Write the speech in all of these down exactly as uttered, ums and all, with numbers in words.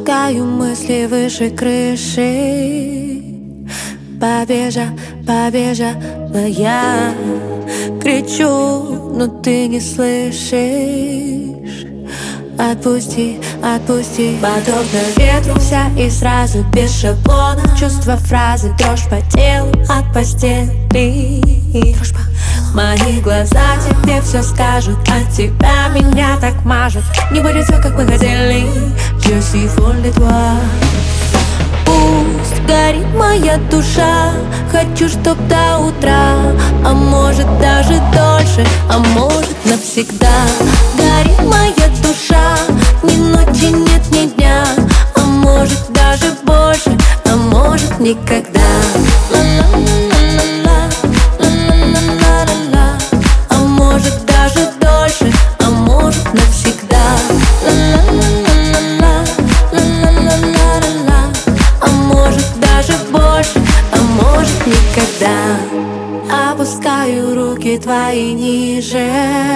Опускаю мысли выше крыши. Побежа, побежала я. Кричу, но ты не слышишь. Отпусти, отпусти. Подобно ветру вся и сразу без шаблона. Чувства, фразы, дрожь по телу от постели. Мои глаза тебе все скажут, от тебя меня так мажут. Не будет все, как мы хотели. Je suis folle de toi. Пусть горит моя душа, хочу, чтоб до утра, а может даже дольше, а может навсегда. Горит моя душа, ни ночи нет, ни дня, а может даже больше, а может никогда. Ла-ла-ла-ла-ла, ла-ла-ла-ла-ла, а может даже дольше, а может навсегда. Ла-ла-ла-ла-ла, ла-ла-ла-ла-ла, а может даже больше, а может никогда. Опускаю руки твои ниже.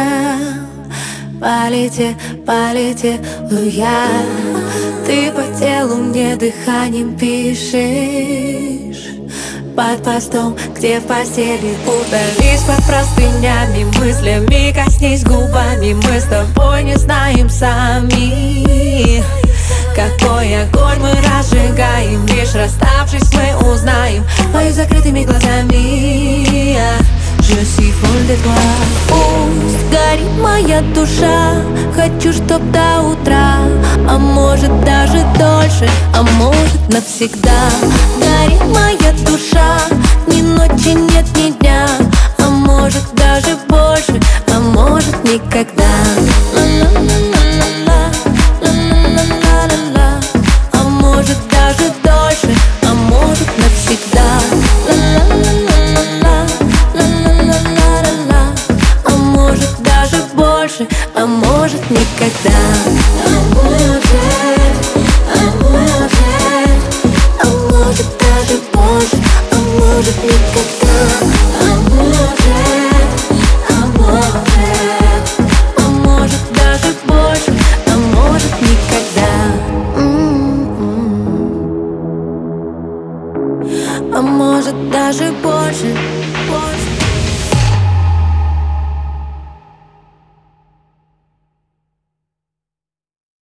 Полетел, полетела я. Ты по телу мне дыханием пишешь. Под постом, где в постели. Удались под простынями, мыслями коснись губами. Мы с тобой не знаем сами, какой огонь мы разжигаем. Лишь расставшись мы узнаем моими закрытыми глазами. Je suis folle de toi. Пусть горит моя душа, хочу, чтоб до утра, а может даже дольше, а может навсегда. Горит моя душа, ни ночи нет, ни дня, а может даже больше, а может никогда. Ла-ла-ла-ла-ла, ла-ла-ла-ла-ла, а может даже дольше, а может навсегда. Ла-ла-ла-ла-ла, ла-ла-ла-ла-ла, а может даже больше, а может никогда. А может, а может, а может даже больше, а может никогда.